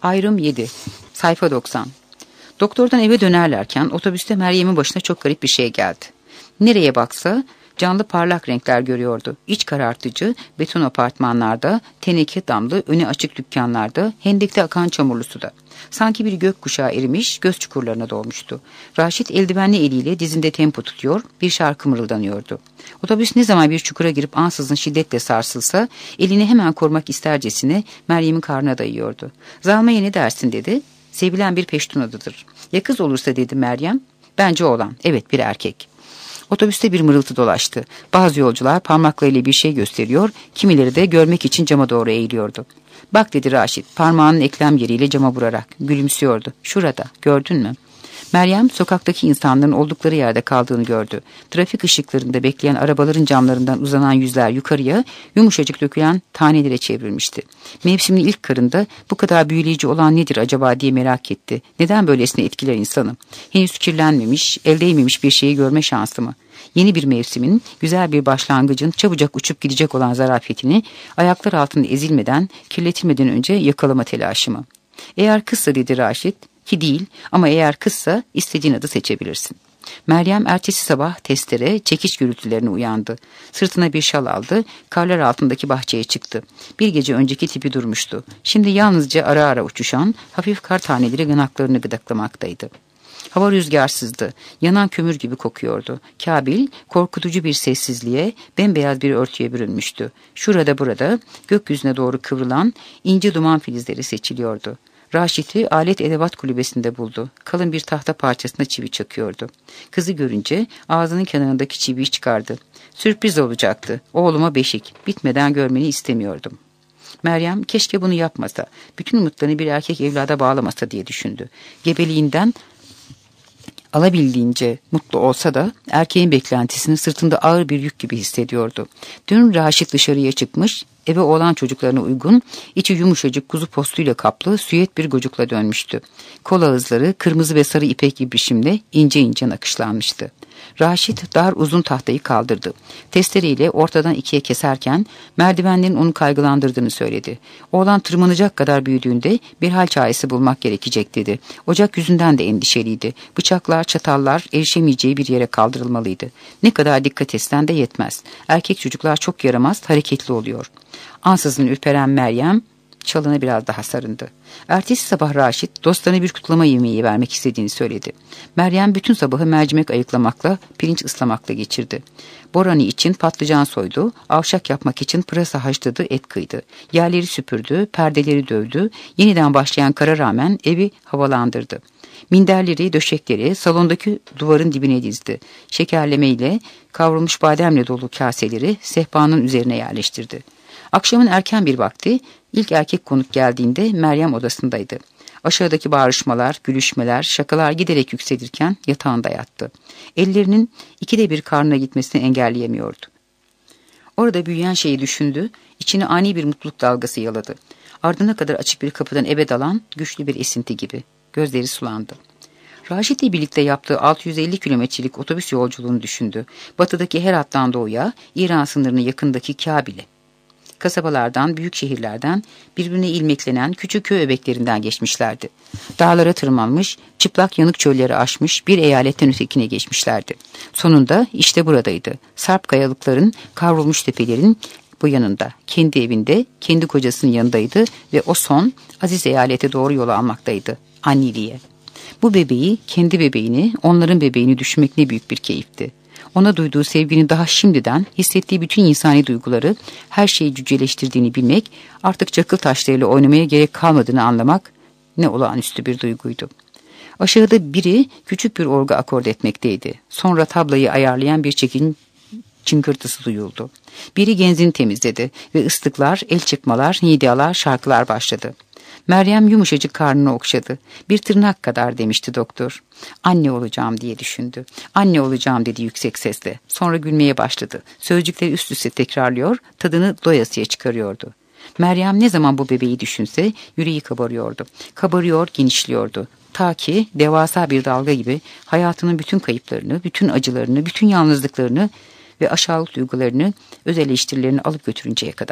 Ayrım 7. Sayfa 90. Doktordan eve dönerlerken otobüste Meryem'in başına çok garip bir şey geldi. Nereye baksa canlı parlak renkler görüyordu. İç karartıcı beton apartmanlarda, teneke damlı önü açık dükkanlarda, hendekte akan çamurlu suda. Sanki bir gökkuşağı erimiş, göz çukurlarına dolmuştu. Raşit eldivenli eliyle dizinde tempo tutuyor, bir şarkı mırıldanıyordu. Otobüs ne zaman bir çukura girip ansızın şiddetle sarsılsa, elini hemen korumak istercesine Meryem'in karnına dayıyordu. "Zalmaya ne dersin?" dedi. "Sevilen bir peştun adıdır." "Ya kız olursa?" dedi Meryem. "Bence oğlan, evet bir erkek." Otobüste bir mırıltı dolaştı. Bazı yolcular parmaklarıyla bir şey gösteriyor, kimileri de görmek için cama doğru eğiliyordu. "Bak," dedi Raşit, parmağının eklem yeriyle cama vurarak. Gülümsüyordu. "Şurada, gördün mü?" Meryem sokaktaki insanların oldukları yerde kaldığını gördü. Trafik ışıklarında bekleyen arabaların camlarından uzanan yüzler yukarıya yumuşacık dökülen tanelere çevrilmişti. Mevsimin ilk karında bu kadar büyüleyici olan nedir acaba diye merak etti. Neden böylesine etkiler insanı? Henüz kirlenmemiş, el değmemiş bir şeyi görme şansı mı? Yeni bir mevsimin, güzel bir başlangıcın çabucak uçup gidecek olan zarafetini ayaklar altında ezilmeden, kirletilmeden önce yakalama telaşı mı? "Eğer kızsa," dedi Raşit. "Ki değil, ama eğer kızsa istediğin adı seçebilirsin." Meryem ertesi sabah testere, çekiç gürültülerine uyandı. Sırtına bir şal aldı, karlar altındaki bahçeye çıktı. Bir gece önceki tipi durmuştu. Şimdi yalnızca ara ara uçuşan hafif kar taneleri yanaklarını gıdaklamaktaydı. Hava rüzgarsızdı, yanan kömür gibi kokuyordu. Kabil korkutucu bir sessizliğe, bembeyaz bir örtüye bürünmüştü. Şurada burada gökyüzüne doğru kıvrılan ince duman filizleri seçiliyordu. Raşit'i alet edevat kulübesinde buldu. Kalın bir tahta parçasına çivi çakıyordu. Kızı görünce ağzının kenarındaki çiviyi çıkardı. "Sürpriz olacaktı. Oğluma beşik. Bitmeden görmeni istemiyordum." Meryem keşke bunu yapmasa, bütün umutlarını bir erkek evlada bağlamasa diye düşündü. Gebeliğinden alabildiğince mutlu olsa da erkeğin beklentisini sırtında ağır bir yük gibi hissediyordu. Dün Raşit dışarıya çıkmış, eve oğlan çocuklarına uygun, içi yumuşacık kuzu postuyla kaplı süet bir gocukla dönmüştü. Kol ağızları kırmızı ve sarı ipek gibi biçimde ince ince nakışlanmıştı. Raşit dar uzun tahtayı kaldırdı. Testereyle ortadan ikiye keserken merdivenlerin onu kaygılandırdığını söyledi. Oğlan tırmanacak kadar büyüdüğünde bir hal çaresi bulmak gerekecek dedi. Ocak yüzünden de endişeliydi. Bıçaklar, çatallar erişemeyeceği bir yere kaldırılmalıydı. Ne kadar dikkat etsen de yetmez. Erkek çocuklar çok yaramaz, hareketli oluyor. Ansızın ürperen Meryem çalına biraz daha sarındı. Ertesi sabah Raşit dostlarına bir kutlama yemeği vermek istediğini söyledi. Meryem bütün sabahı mercimek ayıklamakla, pirinç ıslamakla geçirdi. Borani için patlıcan soydu, avşak yapmak için pırasa haşladı, et kıydı. Yerleri süpürdü, perdeleri dövdü, yeniden başlayan kara rağmen evi havalandırdı. Minderleri, döşekleri salondaki duvarın dibine dizdi. Şekerlemeyle, kavrulmuş bademle dolu kaseleri sehpanın üzerine yerleştirdi. Akşamın erken bir vakti ilk erkek konuk geldiğinde Meryem odasındaydı. Aşağıdaki bağırışmalar, gülüşmeler, şakalar giderek yükselirken yatağında yattı. Ellerinin ikide bir karnına gitmesini engelleyemiyordu. Orada büyüyen şeyi düşündü, içine ani bir mutluluk dalgası yaladı. Ardına kadar açık bir kapıdan eve dalan güçlü bir esinti gibi. Gözleri sulandı. Raşit'le birlikte yaptığı 650 kilometrelik otobüs yolculuğunu düşündü. Batıdaki Herat'tan doğuya, İran sınırının yakındaki Kabil'e. Kasabalardan, büyük şehirlerden, birbirine ilmeklenen küçük köy öbeklerinden geçmişlerdi. Dağlara tırmanmış, çıplak yanık çölleri aşmış, bir eyaletten ötekine geçmişlerdi. Sonunda işte buradaydı. Sarp kayalıkların, kavrulmuş tepelerin bu yanında, kendi evinde, kendi kocasının yanındaydı ve o son, aziz eyalete doğru yol almaktaydı. Anneliğe. Bu bebeği, kendi bebeğini, onların bebeğini düşünmek ne büyük bir keyifti. Ona duyduğu sevginin daha şimdiden hissettiği bütün insani duyguları, her şeyi cüceleştirdiğini bilmek, artık çakıl taşlarıyla oynamaya gerek kalmadığını anlamak ne olağanüstü bir duyguydu. Aşağıda biri küçük bir orga akord etmekteydi. Sonra tablayı ayarlayan bir çekin çıngırtısı duyuldu. Biri genzini temizledi ve ıslıklar, el çırpmalar, nidalar, şarkılar başladı. Meryem yumuşacık karnını okşadı. "Bir tırnak kadar," demişti doktor. "Anne olacağım," diye düşündü. "Anne olacağım," dedi yüksek sesle. Sonra gülmeye başladı. Sözcükleri üst üste tekrarlıyor, tadını doyasıya çıkarıyordu. Meryem ne zaman bu bebeği düşünse yüreği kabarıyordu. Kabarıyor, genişliyordu. Ta ki devasa bir dalga gibi hayatının bütün kayıplarını, bütün acılarını, bütün yalnızlıklarını ve aşağılık duygularını, öz eleştirilerini alıp götürünceye kadar.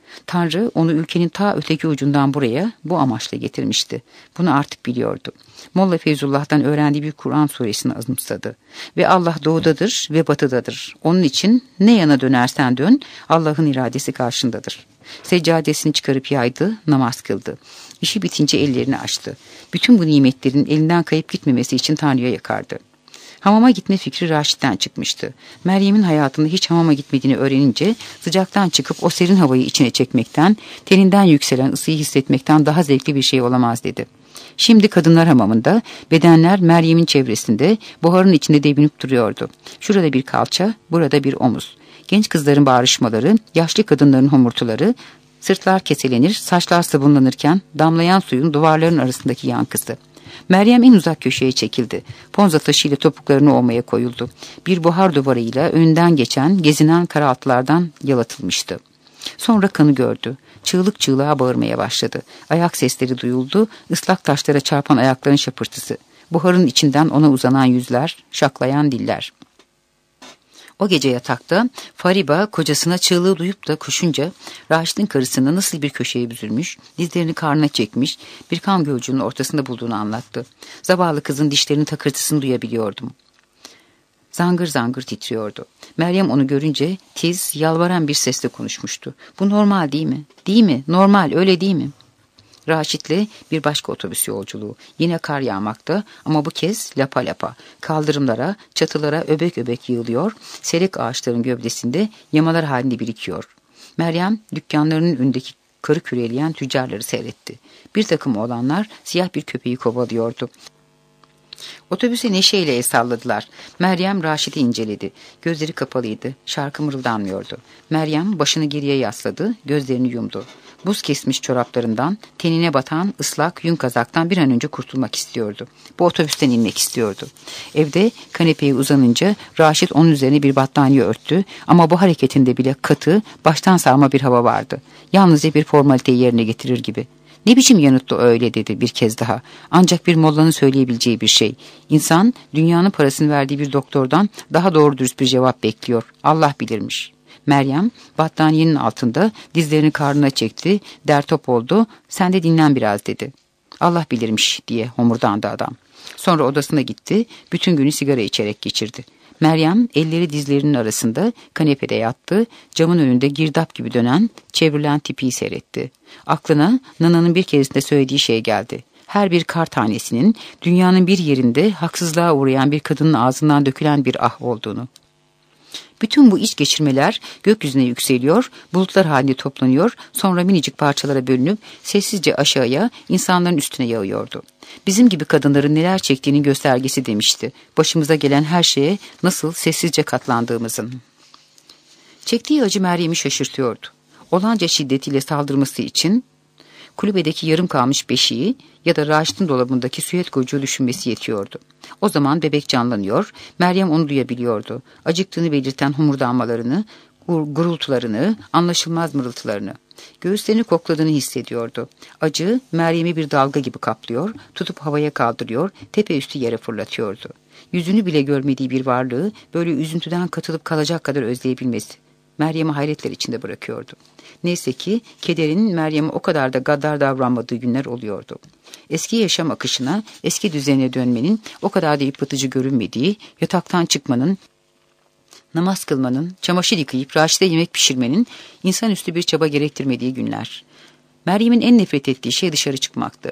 Tanrı onu ülkenin ta öteki ucundan buraya bu amaçla getirmişti. Bunu artık biliyordu. Molla Feyzullah'tan öğrendiği bir Kur'an suresini azımsadı. Ve Allah doğudadır ve batıdadır. Onun için ne yana dönersen dön, Allah'ın iradesi karşındadır. Seccadesini çıkarıp yaydı, namaz kıldı. İşi bitince ellerini açtı. Bütün bu nimetlerin elinden kayıp gitmemesi için Tanrı'ya yakardı. Hamama gitme fikri Raşit'ten çıkmıştı. Meryem'in hayatında hiç hamama gitmediğini öğrenince sıcaktan çıkıp o serin havayı içine çekmekten, teninden yükselen ısıyı hissetmekten daha zevkli bir şey olamaz dedi. Şimdi kadınlar hamamında, bedenler Meryem'in çevresinde, buharın içinde devinip duruyordu. Şurada bir kalça, burada bir omuz. Genç kızların bağrışmaları, yaşlı kadınların homurtuları, sırtlar keselenir, saçlar sabunlanırken damlayan suyun duvarların arasındaki yankısı. Meryem en uzak köşeye çekildi. Ponza taşıyla topuklarını ovmaya koyuldu. Bir buhar duvarıyla önünden geçen, gezinen karaltılardan yalıtılmıştı. Sonra kanı gördü. Çığlık çığlığa bağırmaya başladı. Ayak sesleri duyuldu, ıslak taşlara çarpan ayakların şapırtısı. Buharın içinden ona uzanan yüzler, şaklayan diller. O gece yatakta Fariba kocasına çığlığı duyup da koşunca Raşit'in karısını nasıl bir köşeye büzülmüş, dizlerini karnına çekmiş, bir kan gölcüğünün ortasında bulduğunu anlattı. Zavallı kızın dişlerinin takırtısını duyabiliyordum. Zangır zangır titriyordu. Meryem onu görünce tiz, yalvaran bir sesle konuşmuştu. Bu normal değil mi? Değil mi? Normal, öyle değil mi? Raşit'le bir başka otobüs yolculuğu. Yine kar yağmakta ama bu kez lapa lapa. Kaldırımlara, çatılara öbek öbek yığılıyor. Serik ağaçların gövdesinde yamalar halinde birikiyor. Meryem dükkanlarının önündeki karı küreleyen tüccarları seyretti. Bir takım oğlanlar siyah bir köpeği kovalıyordu. Otobüse neşeyle el salladılar. Meryem Raşit'i inceledi. Gözleri kapalıydı. Şarkı mırıldanmıyordu. Meryem başını geriye yasladı. Gözlerini yumdu. Buz kesmiş çoraplarından, tenine batan ıslak yün kazaktan bir an önce kurtulmak istiyordu. Bu otobüsten inmek istiyordu. Evde kanepeye uzanınca Raşit onun üzerine bir battaniye örttü ama bu hareketinde bile katı, baştan savma bir hava vardı. Yalnızca bir formaliteyi yerine getirir gibi. Ne biçim yanıttı öyle dedi bir kez daha. Ancak bir mollanın söyleyebileceği bir şey. İnsan dünyanın parasını verdiği bir doktordan daha doğru dürüst bir cevap bekliyor. Allah bilirmiş. Meryem battaniyenin altında dizlerini karnına çekti. Dertop oldu. Sen de dinlen biraz dedi. Allah bilirmiş diye homurdandı adam. Sonra odasına gitti. Bütün günü sigara içerek geçirdi. Meryem elleri dizlerinin arasında kanepede yattı. Camın önünde girdap gibi dönen, çevrilen tipiyi seyretti. Aklına Nana'nın bir keresinde söylediği şey geldi. Her bir kar tanesinin dünyanın bir yerinde haksızlığa uğrayan bir kadının ağzından dökülen bir ah olduğunu. Bütün bu iç geçirmeler gökyüzüne yükseliyor, bulutlar halinde toplanıyor, sonra minicik parçalara bölünüp sessizce aşağıya insanların üstüne yağıyordu. Bizim gibi kadınların neler çektiğinin göstergesi demişti. Başımıza gelen her şeye nasıl sessizce katlandığımızın. Çektiği acı Meryem'i şaşırtıyordu. Olanca şiddetiyle saldırması için kulübedeki yarım kalmış beşiği ya da Raşit'in dolabındaki süet kocuğu düşünmesi yetiyordu. O zaman bebek canlanıyor, Meryem onu duyabiliyordu. Acıktığını belirten homurdanmalarını, gurultularını, anlaşılmaz mırıltılarını. Göğüslerini kokladığını hissediyordu. Acı Meryem'i bir dalga gibi kaplıyor, tutup havaya kaldırıyor, tepe üstü yere fırlatıyordu. Yüzünü bile görmediği bir varlığı böyle üzüntüden katılıp kalacak kadar özleyebilmesi Meryem'i hayretler içinde bırakıyordu. Neyse ki kederin Meryem'e o kadar da gaddar davranmadığı günler oluyordu. Eski yaşam akışına, eski düzenine dönmenin o kadar da yıpratıcı görünmediği, yataktan çıkmanın, namaz kılmanın, çamaşır yıkayıp Raşit'e yemek pişirmenin insanüstü bir çaba gerektirmediği günler. Meryem'in en nefret ettiği şey dışarı çıkmaktı.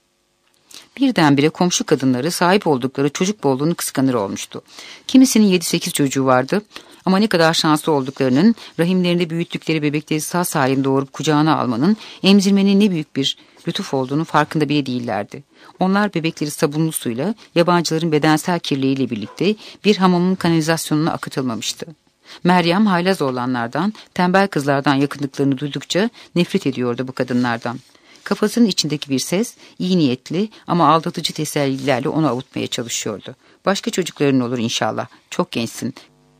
Birdenbire komşu kadınları sahip oldukları çocuk bolluğunu kıskanır olmuştu. Kimisinin 7-8 çocuğu vardı ama ne kadar şanslı olduklarının, rahimlerinde büyüttükleri bebekleri sağ salim doğurup kucağına almanın, emzirmenin ne büyük bir lütuf olduğunu farkında bile değillerdi. Onlar bebekleri sabunlu suyla, yabancıların bedensel kirliliğiyle birlikte bir hamamın kanalizasyonuna akıtılmamıştı. Meryem haylaz oğlanlardan, tembel kızlardan yakınlıklarını duydukça nefret ediyordu bu kadınlardan. Kafasının içindeki bir ses, iyi niyetli ama aldatıcı tesellilerle onu avutmaya çalışıyordu. Başka çocukların olur inşallah, çok gençsin.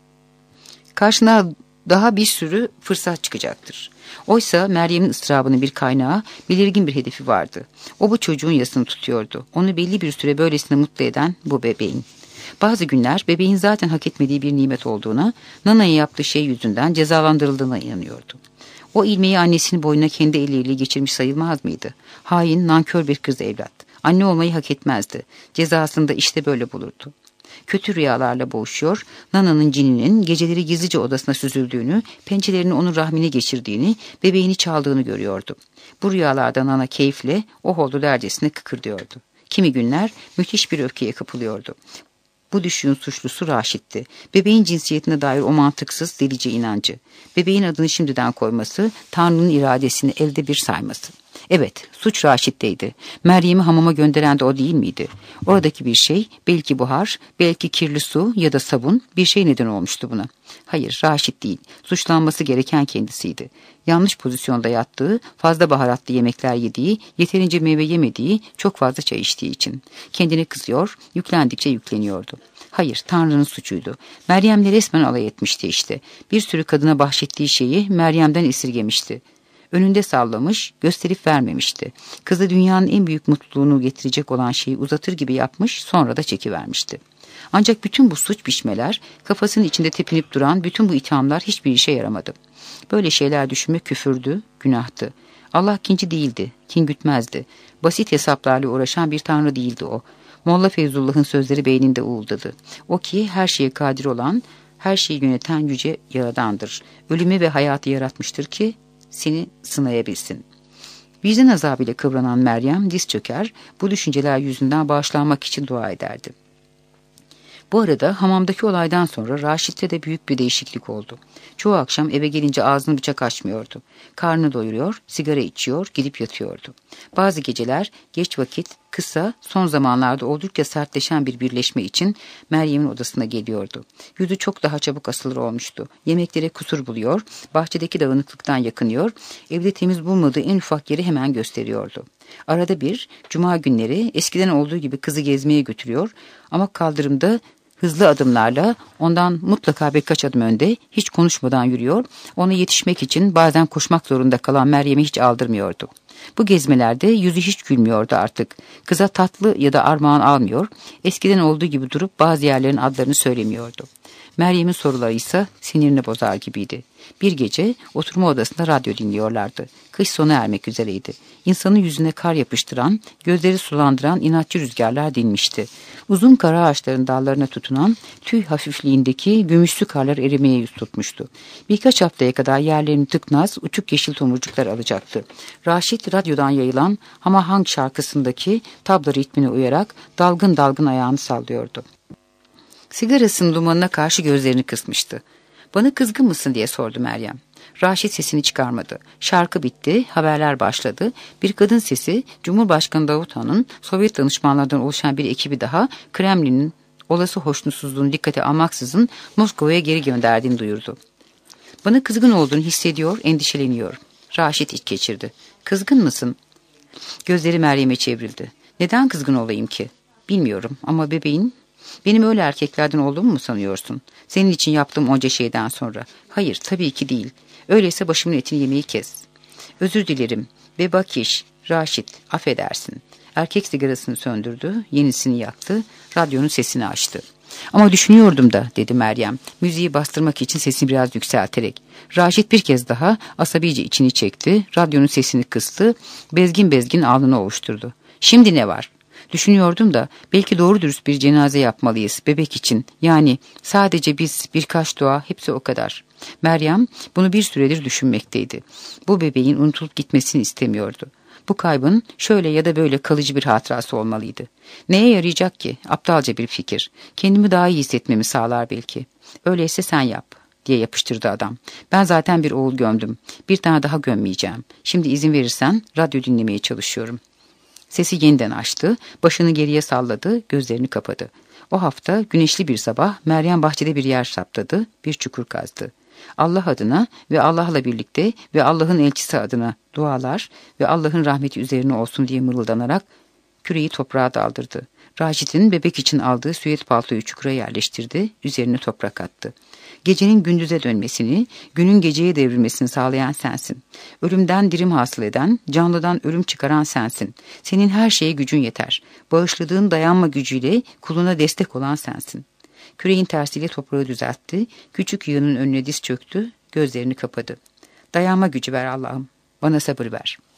Karşına daha bir sürü fırsat çıkacaktır. Oysa Meryem'in ıstırabının bir kaynağı, belirgin bir hedefi vardı. O bu çocuğun yasını tutuyordu. Onu belli bir süre böylesine mutlu eden bu bebeğin. Bazı günler bebeğin zaten hak etmediği bir nimet olduğuna, Nana'ya yaptığı şey yüzünden cezalandırıldığına inanıyordu. O ilmeği annesinin boynuna kendi elleriyle geçirmiş sayılmaz mıydı? Hain, nankör bir kız evlat. Anne olmayı hak etmezdi. Cezasını da işte böyle bulurdu. Kötü rüyalarla boğuşuyor, Nana'nın cininin geceleri gizlice odasına süzüldüğünü, pençelerini onun rahmine geçirdiğini, bebeğini çaldığını görüyordu. Bu rüyalarda Nana keyifle, oh oldu dercesine kıkırdıyordu. Kimi günler müthiş bir öfkeye kapılıyordu. Bu düşüşün suçlusu Raşit'ti. Bebeğin cinsiyetine dair o mantıksız, delice inancı. Bebeğin adını şimdiden koyması, Tanrı'nın iradesini elde bir sayması. Evet, suç Raşit'teydi. Meryem'i hamama gönderen de o değil miydi? Oradaki bir şey, belki buhar, belki kirli su ya da sabun bir şey neden olmuştu buna. Hayır, Raşit değil. Suçlanması gereken kendisiydi. Yanlış pozisyonda yattığı, fazla baharatlı yemekler yediği, yeterince meyve yemediği, çok fazla çay içtiği için. Kendine kızıyor, yüklendikçe yükleniyordu. Hayır, Tanrı'nın suçuydu. Meryem'le resmen alay etmişti işte. Bir sürü kadına bahşettiği şeyi Meryem'den esirgemişti. Önünde sallamış, gösterip vermemişti. Kızı dünyanın en büyük mutluluğunu getirecek olan şeyi uzatır gibi yapmış, sonra da çekivermişti. Ancak bütün bu suç biçmeler, kafasının içinde tepinip duran bütün bu ithamlar hiçbir işe yaramadı. Böyle şeyler düşünmek küfürdü, günahtı. Allah kinci değildi, kin gütmezdi. Basit hesaplarla uğraşan bir tanrı değildi o. Molla Feyzullah'ın sözleri beyninde uğuldadı. O ki her şeye kadir olan, her şeyi yöneten yüce yaradandır. Ölümü ve hayatı yaratmıştır ki seni sınayabilsin. Vicdan azabıyla kıvranan Meryem diz çöker, bu düşünceler yüzünden bağışlanmak için dua ederdi. Bu arada hamamdaki olaydan sonra Raşit'te de büyük bir değişiklik oldu. Çoğu akşam eve gelince ağzını bıçak açmıyordu. Karnını doyuruyor, sigara içiyor, gidip yatıyordu. Bazı geceler geç vakit, kısa, son zamanlarda oldukça sertleşen bir birleşme için Meryem'in odasına geliyordu. Yüzü çok daha çabuk asılır olmuştu. Yemeklere kusur buluyor, bahçedeki dağınıklıktan yakınıyor, evde temiz bulmadığı en ufak yeri hemen gösteriyordu. Arada bir, cuma günleri eskiden olduğu gibi kızı gezmeye götürüyor ama kaldırımda hızlı adımlarla ondan mutlaka birkaç adım önde, hiç konuşmadan yürüyor, ona yetişmek için bazen koşmak zorunda kalan Meryem'i hiç aldırmıyordu. Bu gezmelerde yüzü hiç gülmüyordu artık. Kıza tatlı ya da armağan almıyor, eskiden olduğu gibi durup bazı yerlerin adlarını söylemiyordu. Meryem'in soruları ise sinirini bozar gibiydi. Bir gece oturma odasında radyo dinliyorlardı. Kış sona ermek üzereydi. İnsanın yüzüne kar yapıştıran, gözleri sulandıran inatçı rüzgarlar dinmişti. Uzun kara ağaçların dallarına tutunan tüy hafifliğindeki gümüşlü karlar erimeye yüz tutmuştu. Birkaç haftaya kadar yerlerini tıknaz, uçuk yeşil tomurcuklar alacaktı. Raşit radyodan yayılan Hama Hang şarkısındaki tabla ritmine uyarak dalgın dalgın ayağını sallıyordu. Sigarasının dumanına karşı gözlerini kısmıştı. "Bana kızgın mısın?" diye sordu Meryem. Raşit sesini çıkarmadı. Şarkı bitti, haberler başladı. Bir kadın sesi, Cumhurbaşkanı Davut Han'ın Sovyet danışmanlardan oluşan bir ekibi daha Kremlin'in olası hoşnutsuzluğunu dikkate almaksızın Moskova'ya geri gönderdiğini duyurdu. "Bana kızgın olduğunu hissediyor, endişeleniyor." Raşit iç geçirdi. "Kızgın mısın?" Gözleri Meryem'e çevrildi. "Neden kızgın olayım ki?" "Bilmiyorum ama bebeğin... Benim öyle erkeklerden olduğumu mu sanıyorsun? Senin için yaptığım onca şeyden sonra." "Hayır, tabii ki değil. Öyleyse başımın etini yemeyi kes." "Özür dilerim. Bebakiş, Raşit, affedersin." Erkek sigarasını söndürdü, yenisini yaktı, radyonun sesini açtı. "Ama düşünüyordum da," dedi Meryem, müziği bastırmak için sesini biraz yükselterek. Raşit bir kez daha asabice içini çekti, radyonun sesini kıstı, bezgin bezgin alnını ovuşturdu. "Şimdi ne var?" "Düşünüyordum da belki doğru dürüst bir cenaze yapmalıyız bebek için. Yani sadece biz, birkaç dua, hepsi o kadar." Meryem bunu bir süredir düşünmekteydi. Bu bebeğin unutulup gitmesini istemiyordu. Bu kaybın şöyle ya da böyle kalıcı bir hatırası olmalıydı. Neye yarayacak ki? Aptalca bir fikir. Kendimi daha iyi hissetmemi sağlar belki. "Öyleyse sen yap," diye yapıştırdı adam. "Ben zaten bir oğul gömdüm. Bir tane daha gömmeyeceğim. Şimdi izin verirsen radyo dinlemeye çalışıyorum." Sesi yeniden açtı, başını geriye salladı, gözlerini kapadı. O hafta güneşli bir sabah Meryem bahçede bir yer saptadı, bir çukur kazdı. Allah adına ve Allah'la birlikte ve Allah'ın elçisi adına dualar ve Allah'ın rahmeti üzerine olsun diye mırıldanarak küreyi toprağa daldırdı. Raşit'in bebek için aldığı süet paltoyu çukura yerleştirdi, üzerine toprak attı. "Gecenin gündüze dönmesini, günün geceye devrilmesini sağlayan sensin. Ölümden dirim hasıl eden, canlıdan ölüm çıkaran sensin. Senin her şeye gücün yeter. Bağışladığın dayanma gücüyle kuluna destek olan sensin." Küreğin tersiyle toprağı düzeltti, küçük yığının önüne diz çöktü, gözlerini kapadı. Dayanma gücü ver Allah'ım. Bana sabır ver.